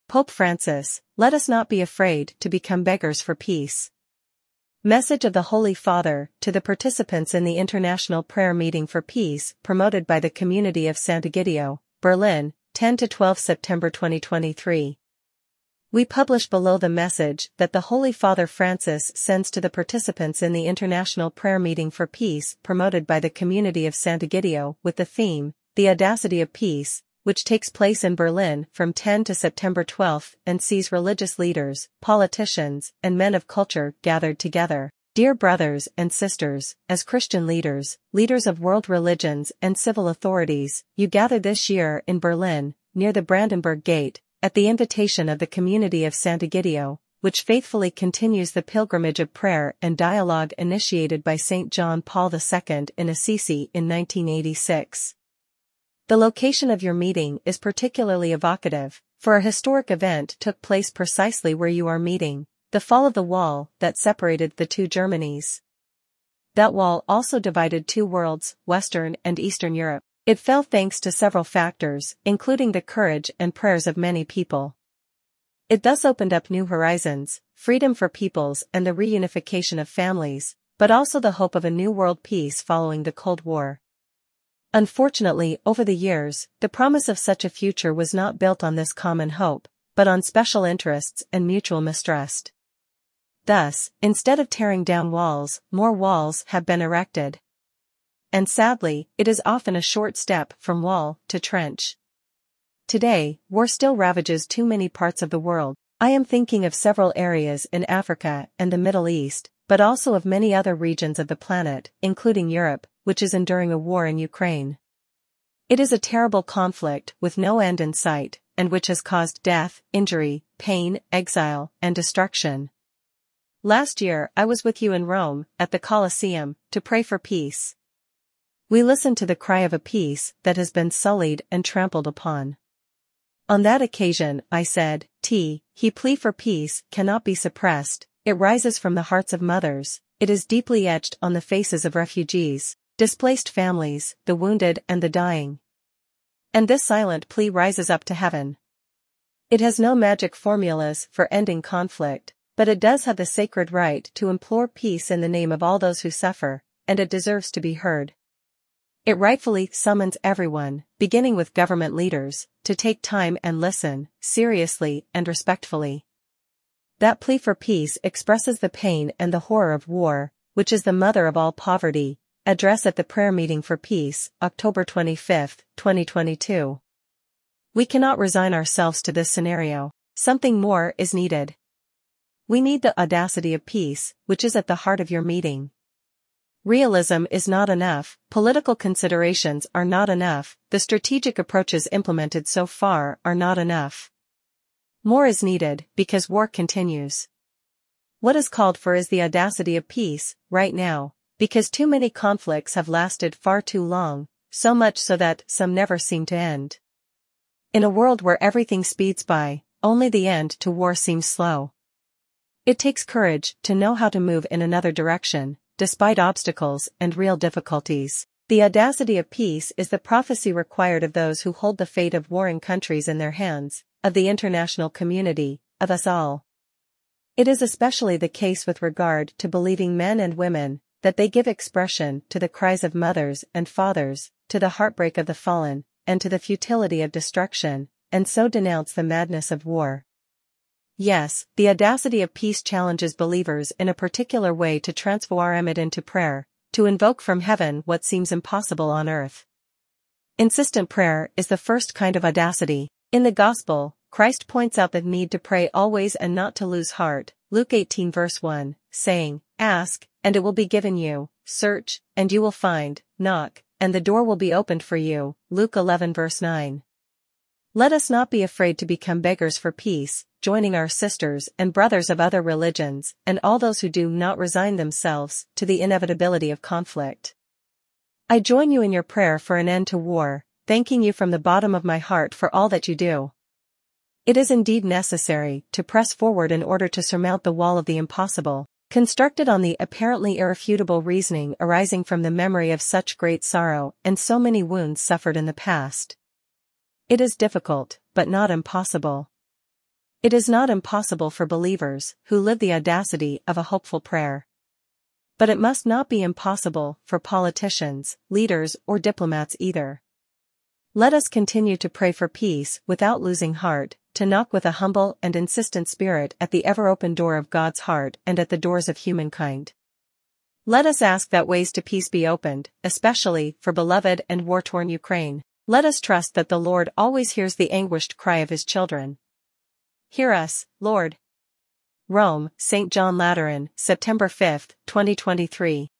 Pope Francis, let us not be afraid to become beggars for peace. Message of the Holy Father to the participants in the International Prayer Meeting for Peace promoted by the Community of Sant'Egidio, Berlin, 10–12 September 2023. We publish below the message that the Holy Father Francis sends to the participants in the International Prayer Meeting for Peace promoted by the Community of Sant'Egidio with the theme, The Audacity of Peace, which takes place in Berlin from 10 to September 12 and sees religious leaders, politicians, and men of culture gathered together. Dear brothers and sisters, as Christian leaders, leaders of world religions and civil authorities, you gather this year in Berlin, near the Brandenburg Gate, at the invitation of the Community of Sant'Egidio, which faithfully continues the pilgrimage of prayer and dialogue initiated by St. John Paul II in Assisi in 1986. The location of your meeting is particularly evocative, for a historic event took place precisely where you are meeting, the fall of the wall that separated the two Germanys. That wall also divided two worlds, Western and Eastern Europe. It fell thanks to several factors, including the courage and prayers of many people. It thus opened up new horizons, freedom for peoples and the reunification of families, but also the hope of a new world peace following the Cold War. Unfortunately, over the years, the promise of such a future was not built on this common hope, but on special interests and mutual mistrust. Thus, instead of tearing down walls, more walls have been erected. And sadly, it is often a short step from wall to trench. Today, war still ravages too many parts of the world. I am thinking of several areas in Africa and the Middle East, but also of many other regions of the planet, including Europe, which is enduring a war in Ukraine. It is a terrible conflict with no end in sight, and which has caused death, injury, pain, exile, and destruction. Last year I was with you in Rome, at the Colosseum, to pray for peace. We listened to the cry of a peace that has been sullied and trampled upon. On that occasion, I said, He plea for peace cannot be suppressed, it rises from the hearts of mothers, it is deeply etched on the faces of refugees, displaced families, the wounded and the dying. And this silent plea rises up to heaven. It has no magic formulas for ending conflict, but it does have the sacred right to implore peace in the name of all those who suffer, and it deserves to be heard. It rightfully summons everyone, beginning with government leaders, to take time and listen, seriously and respectfully. That plea for peace expresses the pain and the horror of war, which is the mother of all poverty. Address at the Prayer Meeting for Peace, October 25, 2022. We cannot resign ourselves to this scenario. Something more is needed. We need the audacity of peace, which is at the heart of your meeting. Realism is not enough, political considerations are not enough, the strategic approaches implemented so far are not enough. More is needed, because war continues. What is called for is the audacity of peace, right now, because too many conflicts have lasted far too long, so much so that some never seem to end. In a world where everything speeds by, only the end to war seems slow. It takes courage to know how to move in another direction, despite obstacles and real difficulties. The audacity of peace is the prophecy required of those who hold the fate of warring countries in their hands, of the international community, of us all. It is especially the case with regard to believing men and women, that they give expression to the cries of mothers and fathers, to the heartbreak of the fallen, and to the futility of destruction, and so denounce the madness of war. Yes, the audacity of peace challenges believers in a particular way to transform it into prayer, to invoke from heaven what seems impossible on earth. Insistent prayer is the first kind of audacity. In the Gospel, Christ points out the need to pray always and not to lose heart, Luke 18 verse 1, saying, Ask, and it will be given you, search, and you will find, knock, and the door will be opened for you, Luke 11 verse 9. Let us not be afraid to become beggars for peace, joining our sisters and brothers of other religions and all those who do not resign themselves to the inevitability of conflict. I join you in your prayer for an end to war, thanking you from the bottom of my heart for all that you do. It is indeed necessary to press forward in order to surmount the wall of the impossible, constructed on the apparently irrefutable reasoning arising from the memory of such great sorrow and so many wounds suffered in the past. It is difficult, but not impossible. It is not impossible for believers who live the audacity of a hopeful prayer. But it must not be impossible for politicians, leaders, or diplomats either. Let us continue to pray for peace without losing heart, to knock with a humble and insistent spirit at the ever-open door of God's heart and at the doors of humankind. Let us ask that ways to peace be opened, especially for beloved and war-torn Ukraine. Let us trust that the Lord always hears the anguished cry of his children. Hear us, Lord. Rome, St. John Lateran, September 5, 2023.